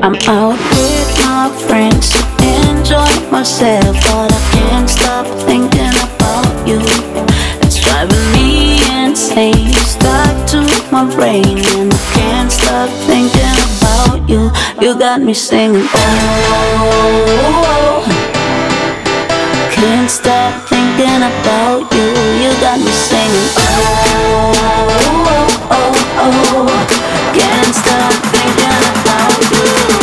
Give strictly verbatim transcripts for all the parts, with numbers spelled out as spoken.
I'm out with my friends to enjoy myself, but I can't stop thinking about you. It's driving me insane, stuck to my brain, and I can't stop thinking about you. You got me singing, oh, can't stop thinking about you. You got me singing, oh, oh, oh, can't stop thinking about you.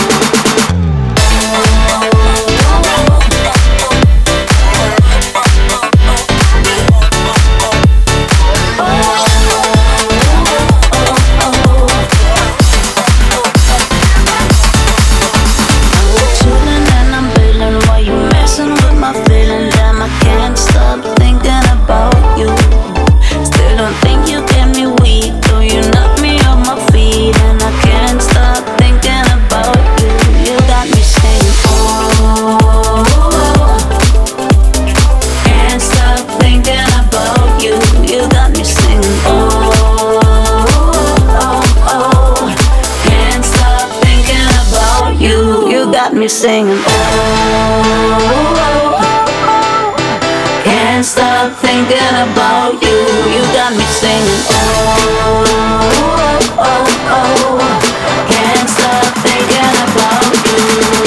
Me singing, oh, can't stop thinking about you. You got me singing, oh, oh, oh, can't stop thinking about you.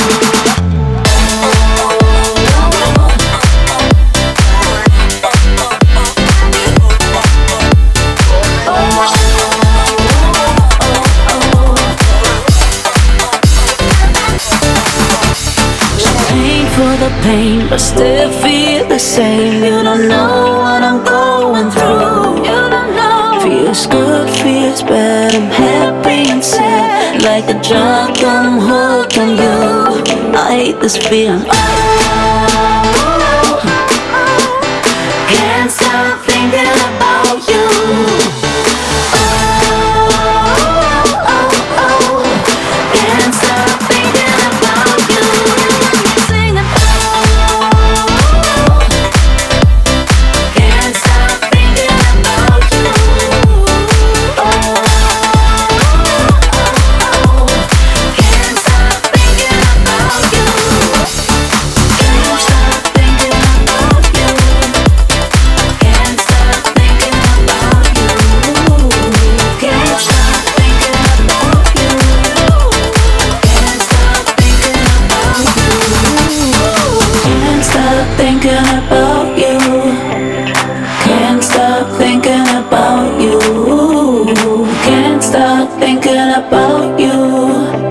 For the pain, but still feel the same. You don't know what I'm going through. You don't know. Feels good, feels bad. I'm happy and sad. Like a drug, I'm hooked on you. I hate this feeling. Oh, can't stop thinking about you. Thinking about you.